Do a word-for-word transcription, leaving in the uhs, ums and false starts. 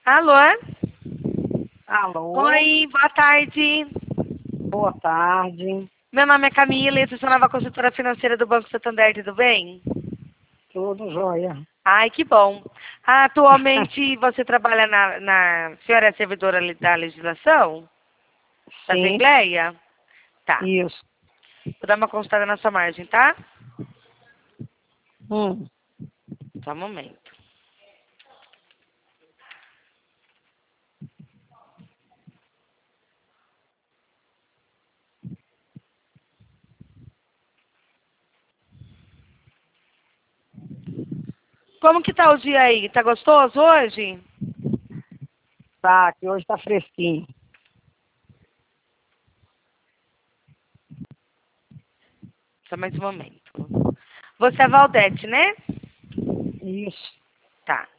Alô? Alô? Oi, boa tarde. Boa tarde. Meu nome é Camila, eu sou nova consultora financeira do Banco Santander, tudo bem? Tudo jóia. Ai, que bom. Atualmente você trabalha na, na... A senhora é servidora li- da legislação? Da Sim, Assembleia? Tá. isso. Vou dar uma consultada na sua margem, tá? Hum. Só um momento. Como que tá o dia aí? Tá gostoso hoje? Tá, que hoje tá fresquinho. Só mais um momento. Você é Valdete, né? Isso. Tá.